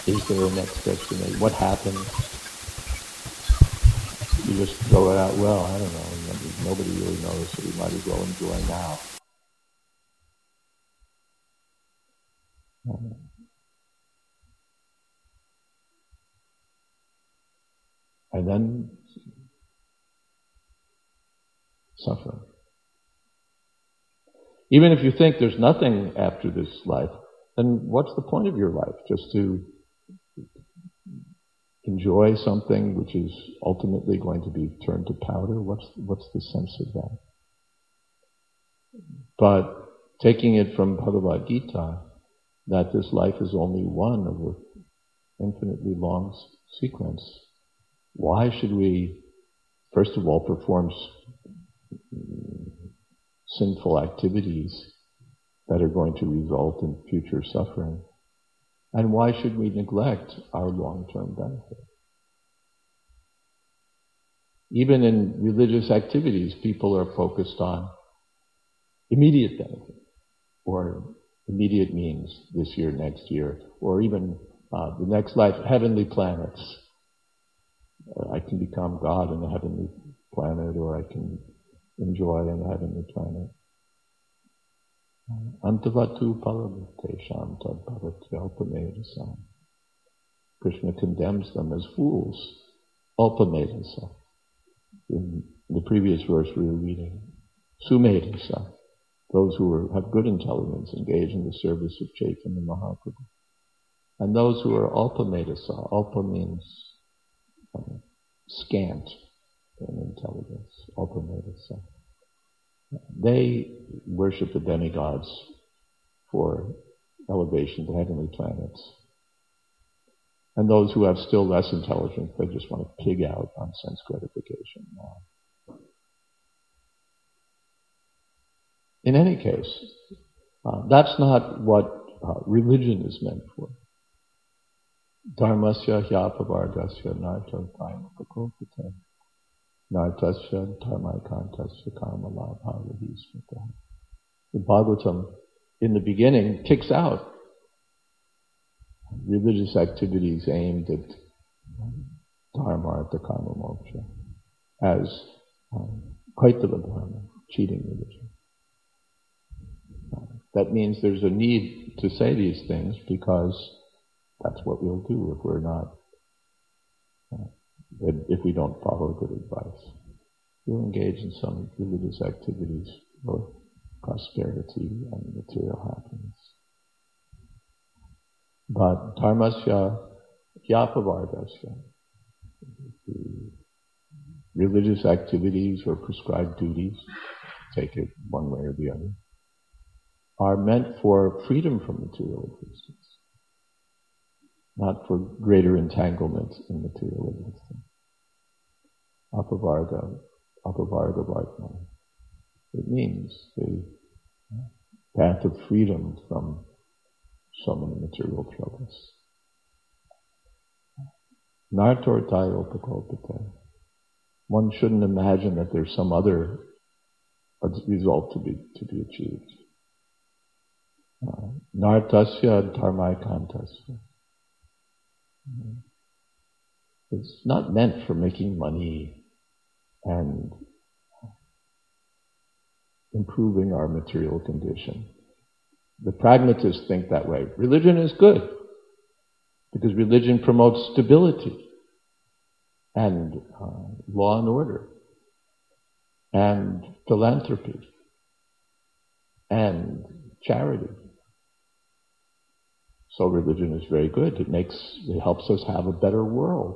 Is there a next destination? What happens? You just throw it out, well, I don't know. Nobody really knows, so we might as well enjoy now. And then suffering. Even if you think there's nothing after this life, then what's the point of your life? Just to enjoy something which is ultimately going to be turned to powder? What's the sense of that? But taking it from Bhagavad Gita, that this life is only one of an infinitely long sequence, why should we, first of all, perform sinful activities that are going to result in future suffering? And why should we neglect our long-term benefit? Even in religious activities, people are focused on immediate benefit, or immediate means this year, next year, or even the next life, heavenly planets. I can become God in the heavenly planet, or I can enjoy in the heavenly planet. Antavatu paramutesham tad bhavatyalpamedasam. Krishna condemns them as fools. Alpamedasa. In the previous verse we were reading, Sumedasa. Those who have good intelligence engage in the service of Chaitanya Mahaprabhu. And those who are alpamedasa. Alpa means scant in intelligence. Alpamedasa. They worship the demigods for elevation to heavenly planets. And those who have still less intelligence, they just want to pig out on sense gratification. In any case, that's not what religion is meant for. Dharmasya hyapavargasya narto prayamapakopate. Nartasya dharmaikantasya karmalabhavahi smita. The Bhagavatam, in the beginning, kicks out religious activities aimed at dharma, artha, kama, moksha, as kaitava dharma, cheating religion. That means there's a need to say these things because that's what we'll do if we're not, if we don't follow good advice. We'll engage in some religious activities for prosperity and material happiness. But dharmasya hyapavargasya, the religious activities or prescribed duties, take it one way or the other, are meant for freedom from material existence, not for greater entanglement in material existence. Apavarga vartman. It means the path of freedom from so many material troubles. Nartortai upakalpite. One shouldn't imagine that there's some other result to be achieved. Nartasya dharmaikantasya. It's not meant for making money and improving our material condition. The pragmatists think that way. Religion is good because religion promotes stability and law and order and philanthropy and charity. So religion is very good. It helps us have a better world.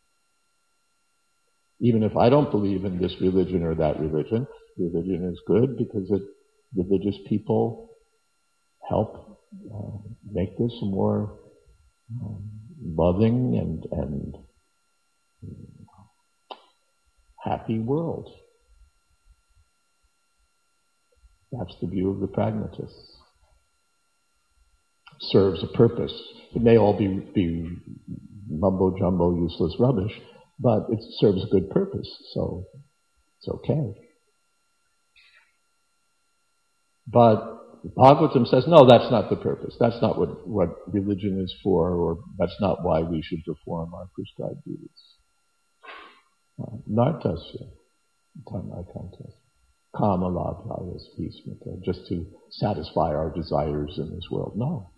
Even if I don't believe in this religion or that religion, religion is good because religious people help make this a more loving and happy world. That's the view of the pragmatists. Serves a purpose. It may all be mumbo-jumbo, useless rubbish, but it serves a good purpose, so it's okay. But Bhagavatam says, no, that's not the purpose. That's not what religion is for, or that's not why we should perform our prescribed duties. Nartasya, tanaikantas, kama labhyas bhismita, just to satisfy our desires in this world. No.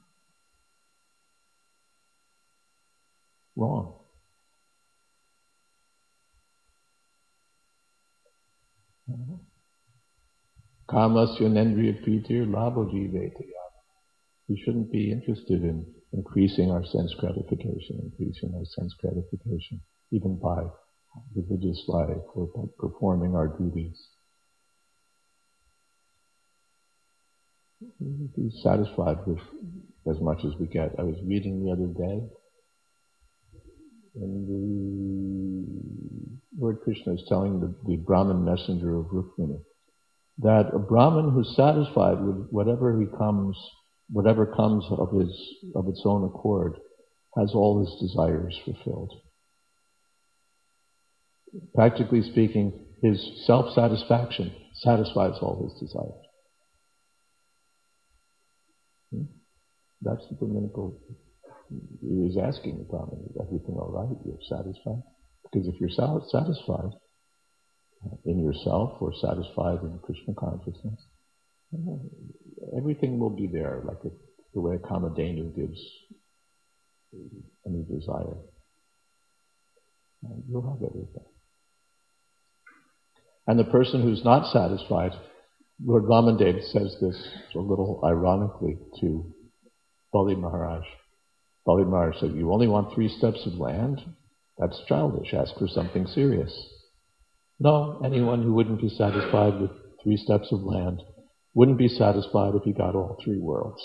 Wrong. Kamasya nendriya pritir labho jivetaya. We shouldn't be interested in increasing our sense gratification, even by religious life or by performing our duties. Be satisfied with as much as we get. I was reading the other day, and the Lord Krishna is telling the Brahmin messenger of Rukmini that a Brahmin who's satisfied with whatever comes of its own accord has all his desires fulfilled. Practically speaking, his self-satisfaction satisfies all his desires. That's the Brahminical. He is asking the Brahmin, is everything all right? You're satisfied? Because if you're satisfied in yourself or satisfied in Krishna consciousness, everything will be there, like the way a Kamadhenu gives any desire. You'll have everything. And the person who's not satisfied, Lord Vamandev says this a little ironically to Bali Maharaj. Bali Maharaj said, you only want 3 steps of land? That's childish. Ask for something serious. No, anyone who wouldn't be satisfied with 3 steps of land wouldn't be satisfied if he got all 3 worlds.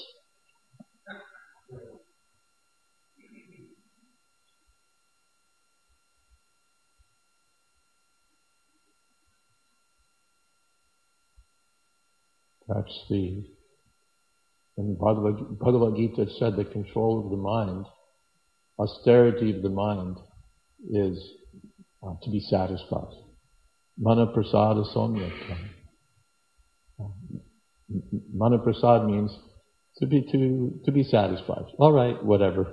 That's in Bhagavad Gita it said the control of the mind, austerity of the mind is to be satisfied. Mana prasada somyakta. Mana prasad means to be satisfied. All right, whatever.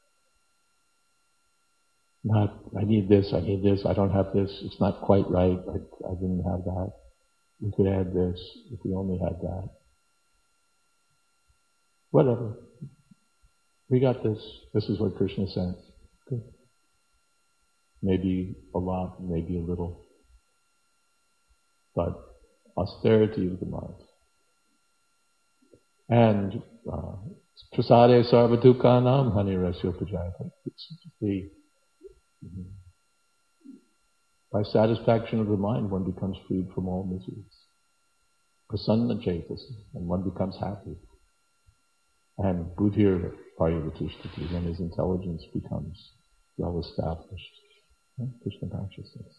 Not, I need this, I don't have this, it's not quite right, I didn't have that. We could add this if we only had that. Whatever. We got this. This is what Krishna said. Good. Maybe a lot, maybe a little. But austerity of the mind. And prasade sarva dukkhanam hanirasya upajayate. By satisfaction of the mind, one becomes freed from all miseries. Prasanna cetasa, and one becomes happy. And buddhir paryavatishthati, when his intelligence becomes well established. Krishna consciousness.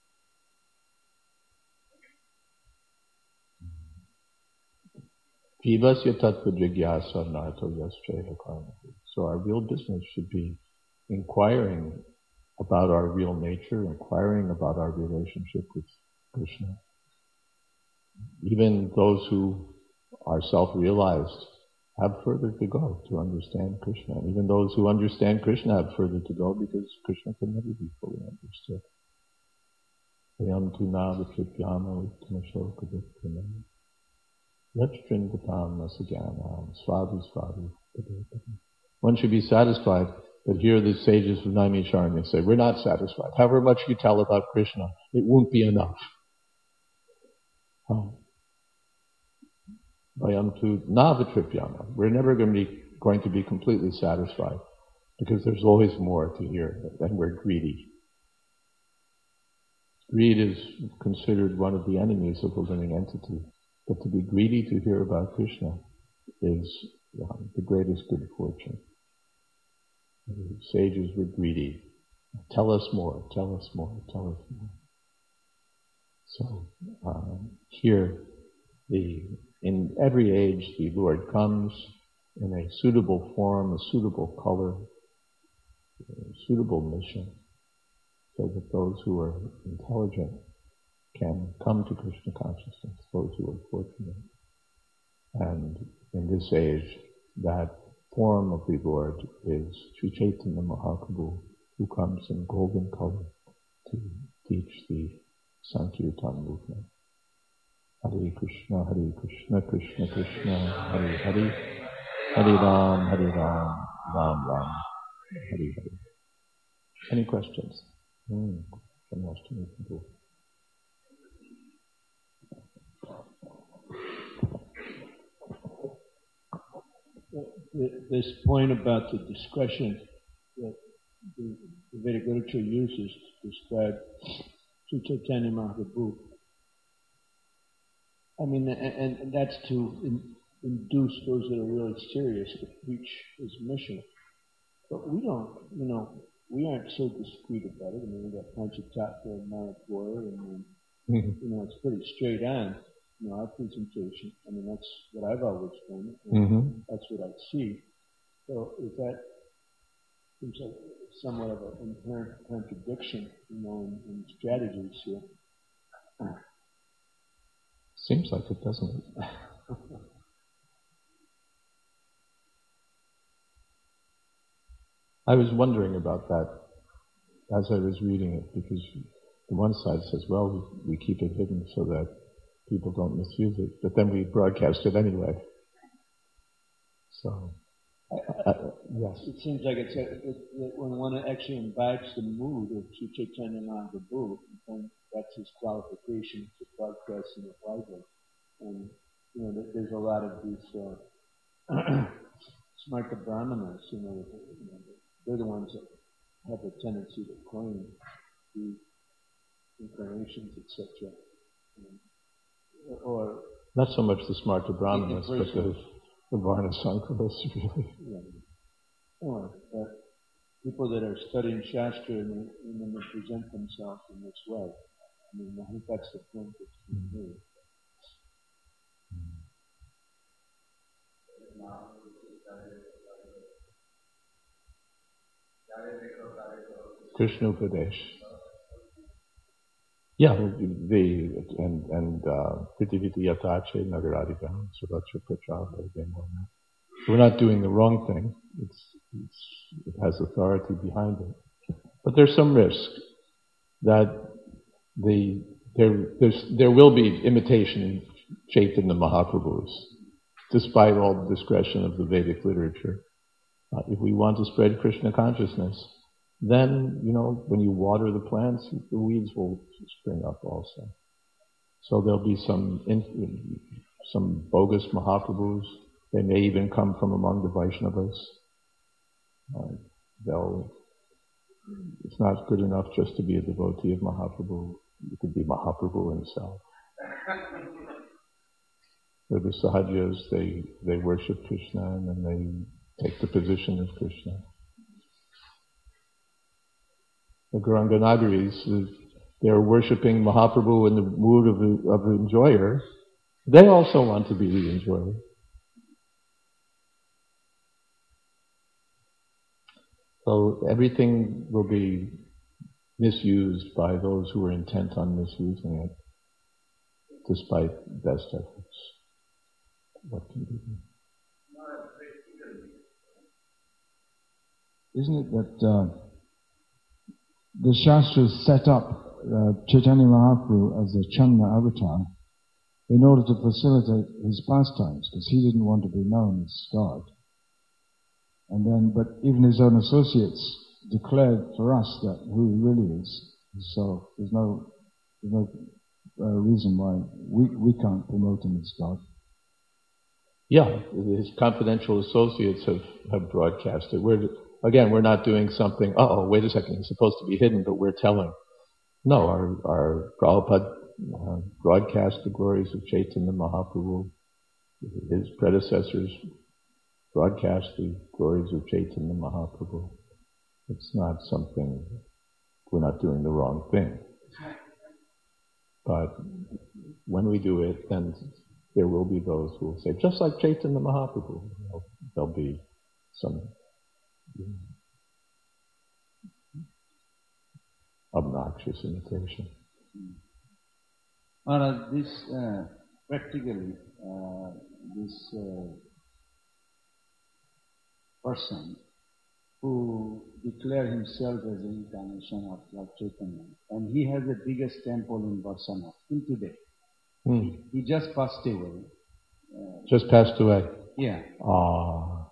Jivasya tattva jigyasa narto yasya karma. So our real business should be inquiring about our real nature, inquiring about our relationship with Krishna. Even those who are self-realized have further to go to understand Krishna. And even those who understand Krishna have further to go because Krishna can never be fully understood. Ayam tu navatripyama uttamashloka vikrama yachrindatam nasagyanam svadu. One should be satisfied, but here the sages of Naimisharanya say, we're not satisfied. However much you tell about Krishna, it won't be enough. Vayam tu navatripyama. We're never going to be completely satisfied because there's always more to hear, and we're greedy. Greed is considered one of the enemies of the living entity, but to be greedy to hear about Krishna is the greatest good fortune. The sages were greedy. Tell us more, tell us more, tell us more. So here, in every age, the Lord comes in a suitable form, a suitable color, a suitable mission, so that those who are intelligent can come to Krishna consciousness, those who are fortunate. And in this age, that form of the Lord is Sri Chaitanya Mahaprabhu, who comes in golden color to teach the Sankirtan movement. Hare Krishna, Krishna Krishna, Hare Hare, Hare Ram, Ram Ram, Hare Hare. Any questions? This point about the discretion that the Vedic literature uses to describe Sri Chaitanya Mahaprabhu, I mean, and that's to induce those that are really serious to preach his mission. But we don't, we aren't so discreet about it. I mean, we got Panchatattva and Mayapura, and it's pretty straight on. Our presentation. I mean, that's what I've always done. That's what I see. So is that seems like somewhat of an inherent contradiction, in strategies here. Seems like it, doesn't it? I was wondering about that as I was reading it, because the one side says, well, we keep it hidden so that people don't misuse it, but then we broadcast it anyway. So, yes. It seems like it's when one actually imbibes the mood of Sri Chaitanya Mahaprabhu, then that's his qualification to broadcasting it widely. And there's a lot of these Smarta Brahmanas, they're the ones that have a tendency to claim the incarnations, etc. Or not so much the Smarta Brahmanas, but the Varna Sankravas, really. Yeah. Or people that are studying Shastra and then they present themselves in this way. I mean, I think that's the point that's being made. Krishna Upadesh. Yeah, and Pritiviti Yatache Nagaradikam Suracha Prachar. We're not doing the wrong thing. It has authority behind it. But there's some risk that there will be imitation in Chaitanya Mahaprabhus, despite all the discretion of the Vedic literature. If we want to spread Krishna consciousness, then, when you water the plants, the weeds will spring up also. So there'll be some bogus Mahaprabhus. They may even come from among the Vaishnavas. It's not good enough just to be a devotee of Mahaprabhu. You could be Mahaprabhu himself. For the Sahajas, they worship Krishna and then they take the position of Krishna. The Gauranganagaris, they're worshipping Mahaprabhu in the mood of the enjoyer. They also want to be the enjoyer. So everything will be misused by those who are intent on misusing it, despite best efforts. What can be done? Isn't it that the Shastras set up Chaitanya Mahaprabhu as a Channa avatar in order to facilitate his pastimes, because he didn't want to be known as God. But even his own associates declared for us that who he really is. So there's no reason why we can't promote him as God. Yeah, his confidential associates have broadcast it. We're not doing something, wait a second, it's supposed to be hidden, but we're telling. No, our Prabhupada broadcast the glories of Chaitanya Mahaprabhu. His predecessors broadcast the glories of Chaitanya Mahaprabhu. It's not something, we're not doing the wrong thing. But when we do it, then there will be those who will say, just like Chaitanya Mahaprabhu, there'll be some obnoxious imitation. This practically, this person who declared himself as an incarnation of Lord Chaitanya. And he has the biggest temple in Varsana till today. He just passed away. Just passed away? Yeah. Ah.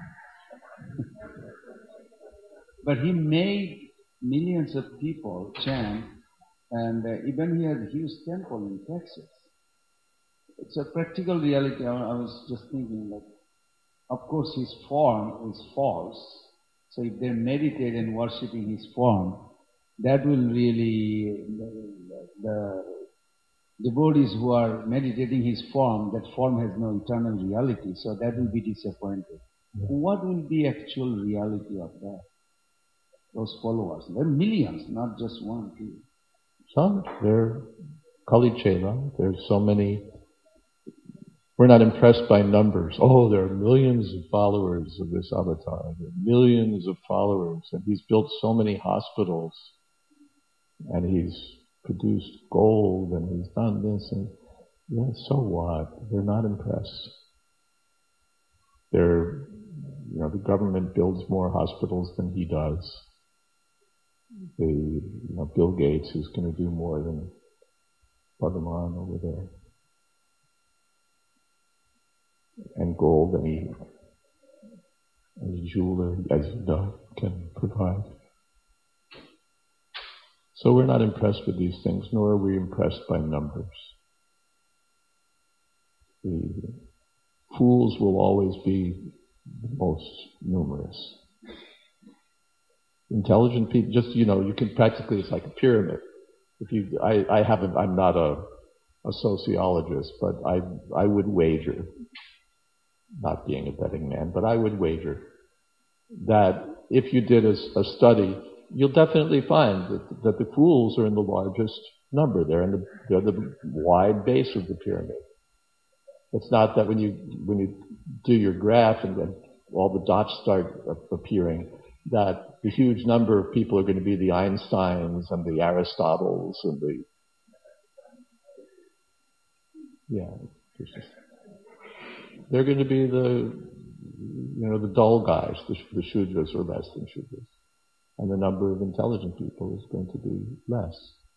But he made millions of people chant, and even he had a huge temple in Texas. It's a practical reality. I was just thinking, like, of course his form is false. So if they meditate and worshipping his form, that will really, the devotees who are meditating his form, that form has no eternal reality, so that will be disappointed. Yeah. What will be actual reality of that? Those followers. There are millions, not just one, two. Some. They're Kali Chela. There's so many. We're not impressed by numbers. Oh, there are millions of followers of this avatar. There are millions of followers. And he's built so many hospitals. And he's produced gold and he's done this. And yeah, so what? They're not impressed. The government builds more hospitals than he does. Bill Gates is going to do more than Bhagavan over there. And gold, any jeweler, as you know, can provide. So we're not impressed with these things, nor are we impressed by numbers. The fools will always be the most numerous. Intelligent people, just, you can practically, it's like a pyramid. I'm not a sociologist, but I would wager, not being a betting man, but I would wager that if you did a study, you'll definitely find that the fools are in the largest number. They're the wide base of the pyramid. It's not that when you do your graph and then all the dots start appearing, that the huge number of people are going to be the Einsteins and the Aristotles and they're going to be the dull guys, the Shudras or less than Shudras. And the number of intelligent people is going to be less.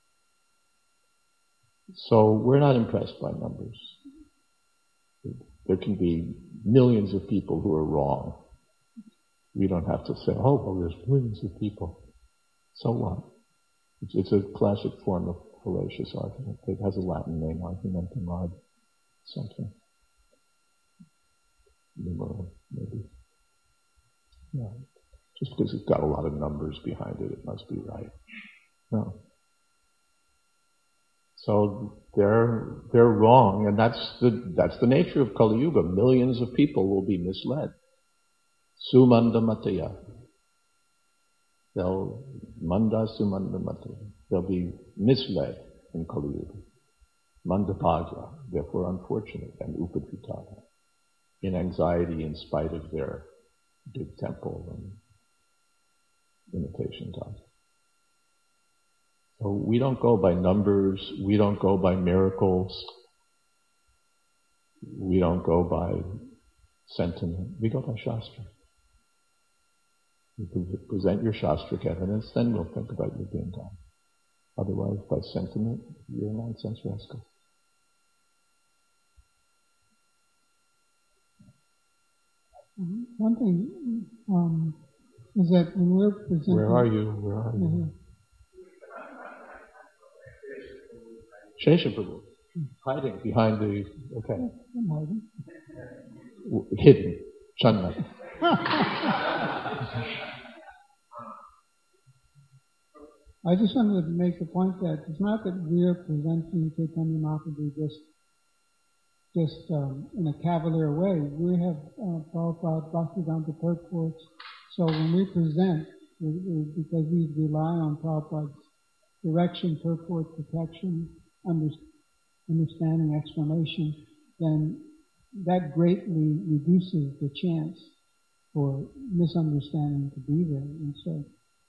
So we're not impressed by numbers. There can be millions of people who are wrong. We don't have to say, oh, well, there's millions of people. So what? It's a classic form of fallacious argument. It has a Latin name, argumentum ad something. Numero, maybe. Yeah. Just because it's got a lot of numbers behind it, it must be right. No. So they're wrong, and that's the nature of Kali Yuga. Millions of people will be misled. Sumanda Mataya. They'll be misled in Kali Yuga. Mandapagya, therefore unfortunate, and Upadhitaya, in anxiety in spite of their big temple and imitation God. So we don't go by numbers, we don't go by miracles, we don't go by sentiment, we go by Shastra. You can present your Shastric evidence, then we'll think about you being God. Otherwise, by sentiment, you're a nonsense rascal. One thing is that when we're presenting... Where are you? Sheshaprabhu, hiding behind the... Okay. I'm hiding. Hidden. Channa. I just wanted to make the point that it's not that we're presenting Chaitanya Mahaprabhu just in a cavalier way. We have Prabhupada, Bhaktivedanta purports. So when we present, because we rely on Prabhupada's direction, purport, protection, understanding, explanation, then that greatly reduces the chance for misunderstanding to be there. And so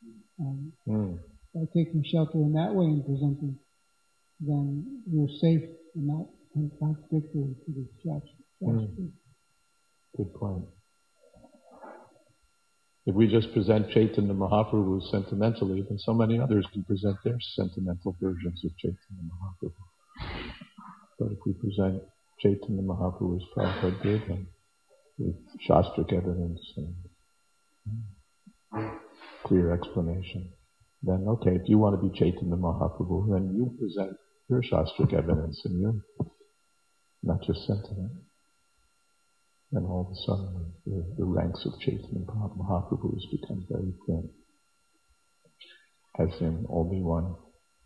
by taking shelter in that way and presenting, then we're safe and not contradictory to the Good point. If we just present Chaitanya Mahaprabhu sentimentally, then so many others can present their sentimental versions of Chaitanya Mahaprabhu. But if we present Chaitanya Mahaprabhu as Prabhupada did, and with Shastric evidence and clear explanation, then okay, if you want to be Chaitanya Mahaprabhu, then you present your Shastric evidence and your, not just sentiment. And all of a sudden, the ranks of Chaitanya Mahaprabhu has become very thin, as in only one.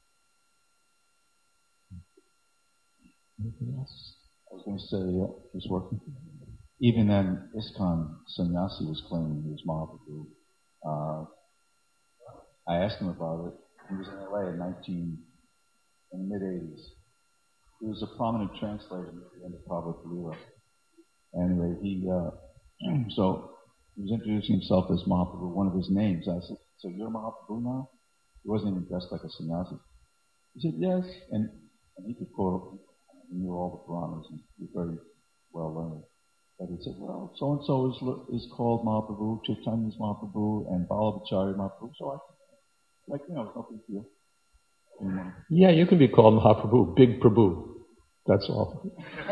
Anything else? I was going to say, it's working. Even then, ISKCON sannyasi was claiming he was Mahaprabhu. I asked him about it. He was in LA in the mid-80s. He was a prominent translator at the end of Prabhupada Leela. Anyway, so he was introducing himself as Mahaprabhu, one of his names. I said, so you're Mahaprabhu now? He wasn't even dressed like a sannyasi. He said, yes. And he could quote, he knew all the Puranas and he was very well learned. But he said, well, so-and-so is called Mahaprabhu, Chaitanya's Mahaprabhu, and Vallabhacharya Mahaprabhu. So it's no big deal. Yeah, you can be called Mahaprabhu, Big Prabhu. That's all.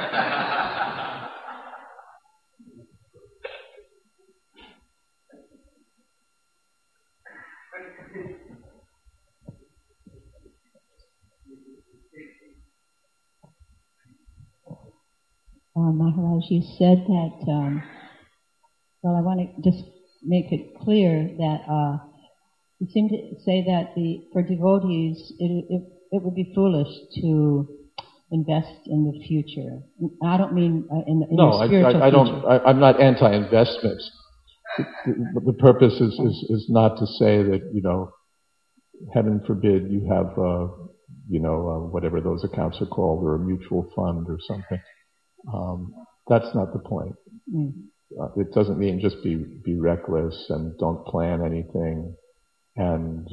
Maharaj, you said that, I want to just make it clear that you seem to say that for devotees, it would be foolish to invest in the future. I don't mean in the spiritual future. I'm not anti-investment. The purpose is not to say that, heaven forbid you have, whatever those accounts are called, or a mutual fund or something. That's not the point. It doesn't mean just be reckless and don't plan anything and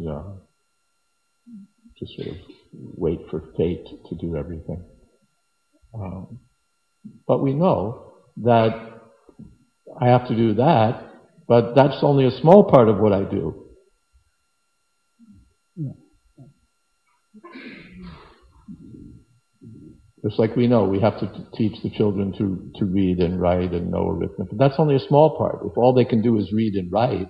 just sort of wait for fate to do everything. But we know that I have to do that, but that's only a small part of what I do. Just like we know we have to teach the children to read and write and know arithmetic. But that's only a small part. If all they can do is read and write,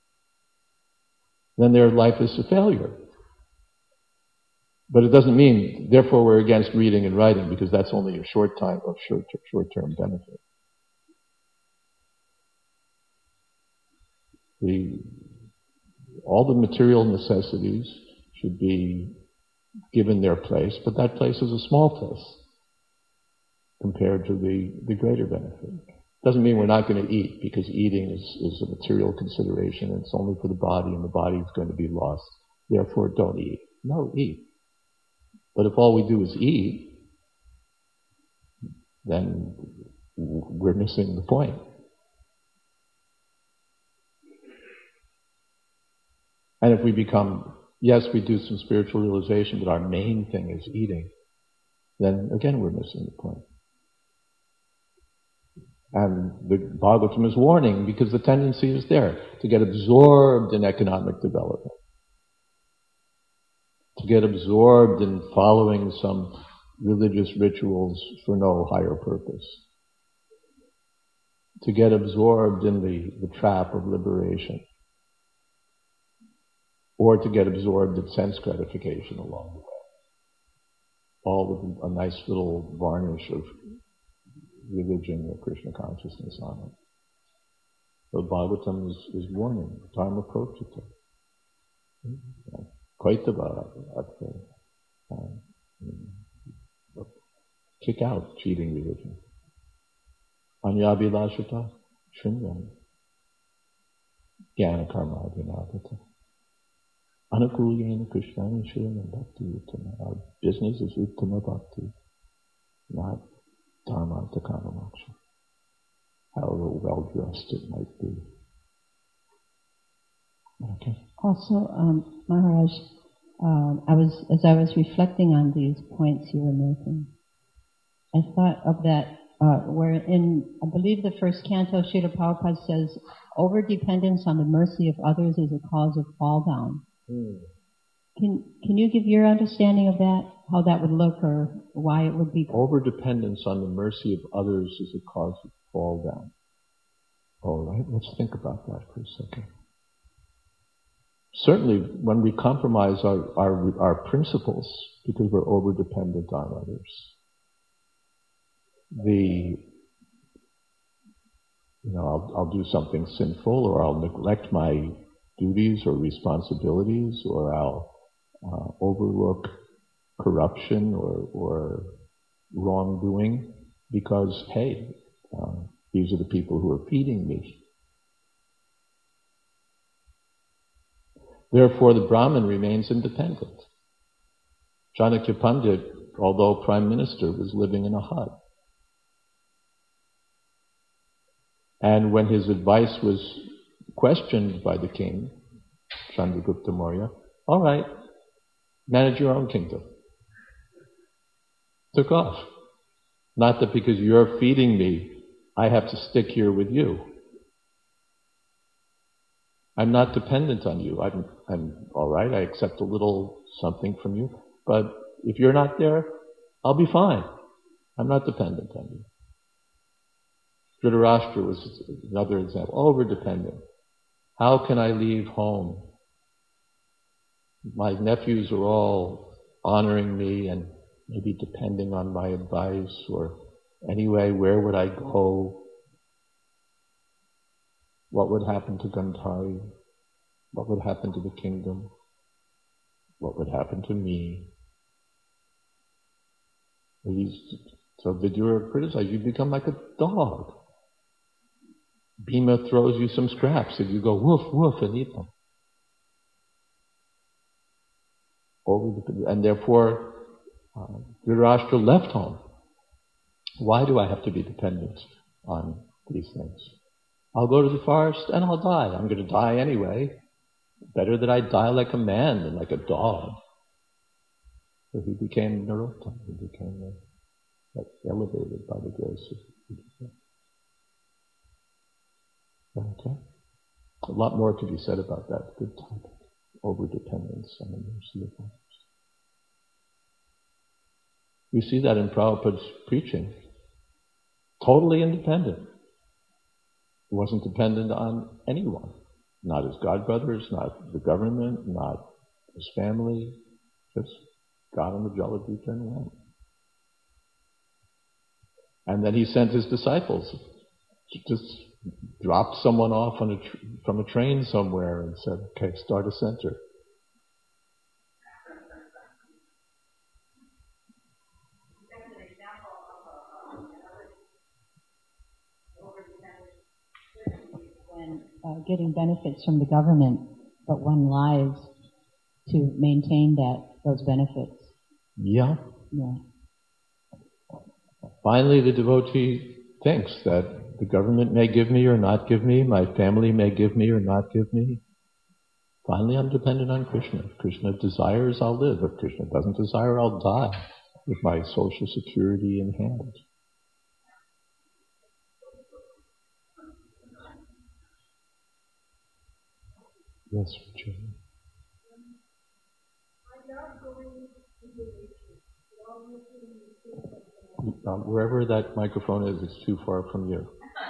then their life is a failure. But it doesn't mean, therefore, we're against reading and writing, because that's only a short-term benefit. All the material necessities should be given their place, but that place is a small place compared to the greater benefit. Doesn't mean we're not going to eat, because eating is a material consideration, and it's only for the body, and the body is going to be lost. Therefore, don't eat. No, eat. But if all we do is eat, then we're missing the point. And if we become, yes, we do some spiritual realization, but our main thing is eating, then again we're missing the point. And the Bhagavatam is warning, because the tendency is there to get absorbed in economic development, to get absorbed in following some religious rituals for no higher purpose, to get absorbed in the trap of liberation, or to get absorbed in sense gratification along the way, all with a nice little varnish of religion or Krishna consciousness on it. The Bhagavatam is warning, time approachita. Kick out cheating religion. Anyabhilashata shrinyam jnana karma adhinadata. Anukulyena krishnani shrinyam bhakti uttama. Our business is uttama bhakti, not dharma takana moksha, however well dressed it might be. Okay. Also, Maharaj, as I was reflecting on these points you were making, I thought of that where in, I believe the first canto, Srila Prabhupada says, over-dependence on the mercy of others is a cause of fall down. Can you give your understanding of that, how that would look, or why it would be? Over-dependence on the mercy of others is a cause of fall down. All right, let's think about that for a second. Certainly, when we compromise our principles because we're over-dependent on others, I'll do something sinful, or I'll neglect my duties or responsibilities, or I'll overlook corruption or wrongdoing because, hey, these are the people who are feeding me. Therefore, the Brahmin remains independent. Chanakya Pandit, although Prime Minister, was living in a hut. And when his advice was questioned by the king, Chandragupta Maurya, all right, manage your own kingdom. Took off. Not that because you're feeding me, I have to stick here with you. I'm not dependent on you. I'm all right, I accept a little something from you, but if you're not there, I'll be fine. I'm not dependent on you. Dhritarashtra was another example. Over-dependent. How can I leave home? My nephews are all honoring me and maybe depending on my advice, or anyway, where would I go? What would happen to Gandhari? What would happen to the kingdom? What would happen to me? So Vidura criticized, you become like a dog. Bhima throws you some scraps and you go woof, woof, and eat them. And therefore, Dhritarashtra left home. Why do I have to be dependent on these things? I'll go to the forest and I'll die. I'm going to die anyway. Better that I die like a man than like a dog. So he became Narottam. He became elevated by the grace of Buddha. Okay. A lot more to be said about that. Good topic. Over-dependence on the mercy of others. We see that in Prabhupada's preaching. Totally independent. He wasn't dependent on anyone. Not his godbrothers, not the government, not his family. Just got on the Jaladita and went. And then he sent his disciples. Just dropped someone off from a train somewhere and said, okay, start a center. When getting benefits from the government, but one lies to maintain those benefits. Yeah. Yeah. Finally, the devotee thinks that the government may give me or not give me, my family may give me or not give me. Finally, I'm dependent on Krishna. If Krishna desires, I'll live. If Krishna doesn't desire, I'll die with my social security in hand. Yes, Richard. Wherever that microphone is, it's too far from you.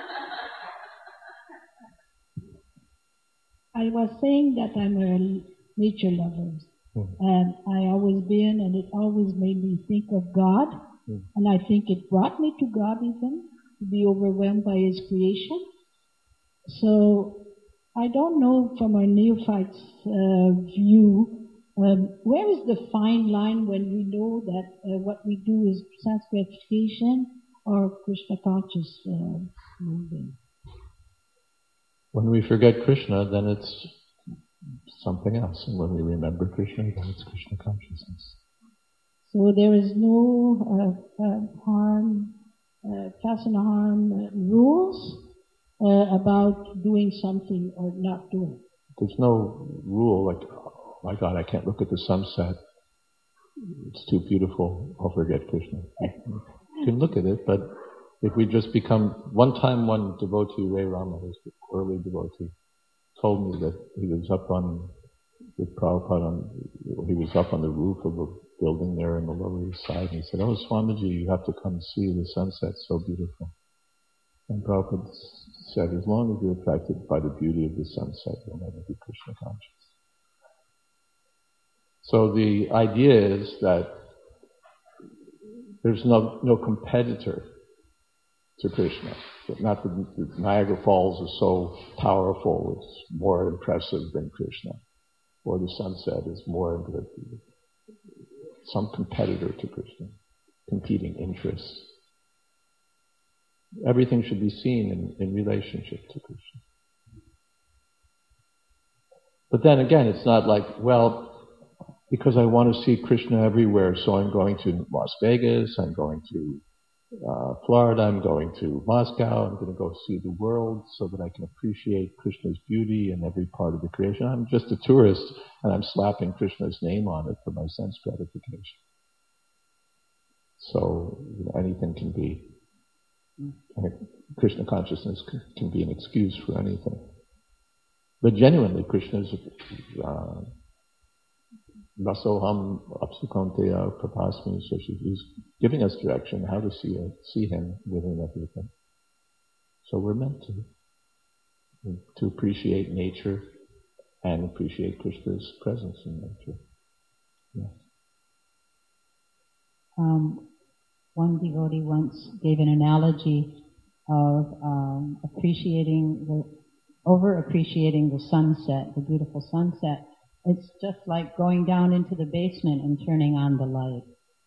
I was saying that I'm a nature lover, and I always been, and it always made me think of God, and I think it brought me to God even, to be overwhelmed by His creation. So I don't know from a neophyte's view, where is the fine line when we know that what we do is self-gratification or Krishna conscious moving? When we forget Krishna, then it's something else. And when we remember Krishna, then it's Krishna consciousness. So there is no harm, Kasana harm rules about doing something or not doing. There's no rule like, oh my God, I can't look at the sunset. It's too beautiful. I'll forget Krishna. You can look at it, but If we just become, one time one devotee, Ray Rama, who's the early devotee, told me that he was up on, with Prabhupada, he was up on the roof of a building there in the Lower East Side, and he said, "Oh, Swamiji, you have to come see the sunset, it's so beautiful." And Prabhupada said, as long as you're attracted by the beauty of the sunset, you'll never be Krishna conscious. So the idea is that there's no competitor to Krishna. Not that the Niagara Falls is so powerful, it's more impressive than Krishna, or the sunset is more impressive. Some competitor to Krishna, competing interests. Everything should be seen in relationship to Krishna. But then again, it's not like, well, because I want to see Krishna everywhere, so I'm going to Las Vegas, I'm going to Florida, I'm going to Moscow, I'm going to go see the world so that I can appreciate Krishna's beauty in every part of the creation. I'm just a tourist, and I'm slapping Krishna's name on it for my sense gratification. So anything can be, Krishna consciousness can be an excuse for anything. But genuinely, Krishna's Vasoham Apsukanteya Prapasmi, so he's giving us direction how to see him within everything. So we're meant to appreciate nature and appreciate Krishna's presence in nature. Yeah. One devotee once gave an analogy of over-appreciating the sunset, the beautiful sunset. It's just like going down into the basement and turning on the light.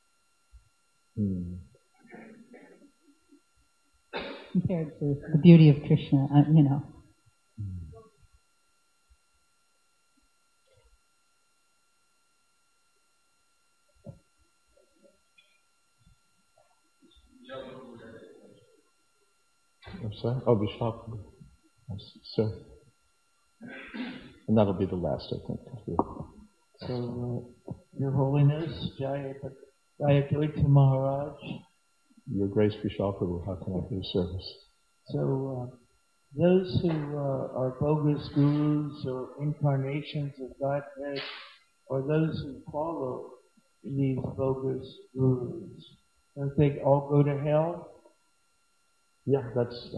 Compared to the beauty of Krishna, I'm sorry? Oh, Vishal. Sir. And that'll be the last, I think. So, Your Holiness, Jayakirti Maharaj. Your Grace Vishal Prabhu, how can I be of service? So, those who are bogus gurus or incarnations of Godhead, or those who follow these bogus gurus, don't they all go to hell? Yeah, that's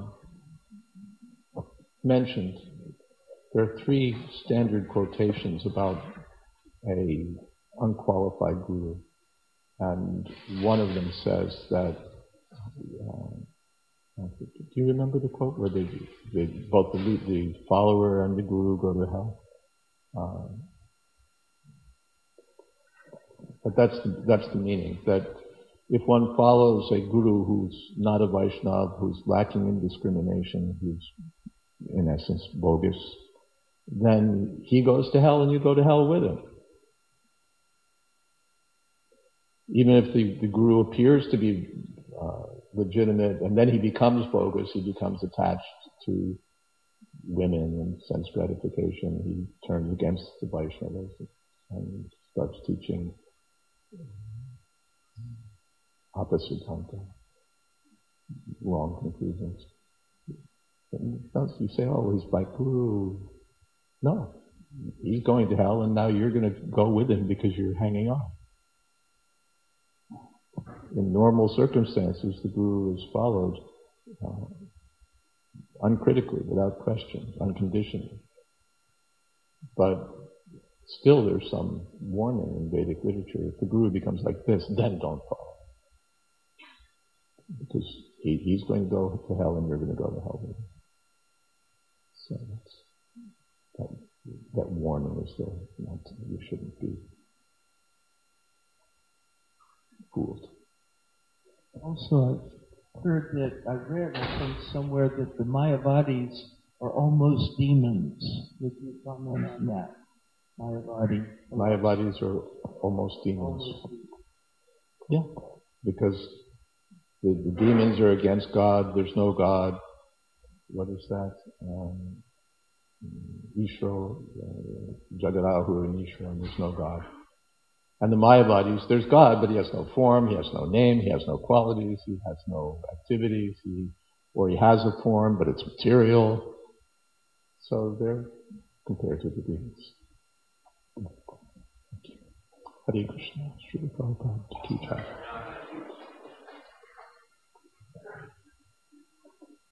mentioned. There are 3 standard quotations about a unqualified guru, and one of them says that. Do you remember the quote where both the follower and the guru go to hell? But that's the meaning, that if one follows a guru who's not a Vaishnava, who's lacking in discrimination, who's in essence bogus, then he goes to hell and you go to hell with him. Even if the guru appears to be legitimate, and then he becomes bogus, he becomes attached to women and sense gratification, he turns against the Vaishnavas and starts teaching apasiddhanta, wrong conclusions. You say, oh, he's by guru. No, he's going to hell, and now you're going to go with him because you're hanging on. In normal circumstances, the guru is followed uncritically, without question, unconditionally. But still there's some warning in Vedic literature. If the guru becomes like this, then don't follow. Because he's going to go to hell and you're going to go to hell with him. So that warning is there. You shouldn't be fooled. Also, I've heard that, I read, I think somewhere, that the Mayavadis are almost demons. Would you comment on that? Mayavadis are almost demons. Yeah, because the demons are against God. There's no God. What is that? Ishro, Jagarahu and Ishro, and there's no God. And the Mayavadis, there's God, but he has no form, he has no name, he has no qualities, he has no activities, or he has a form, but it's material. So they're compared to the beings. Hare Krishna, Srila Prabhupada, Ki Jai.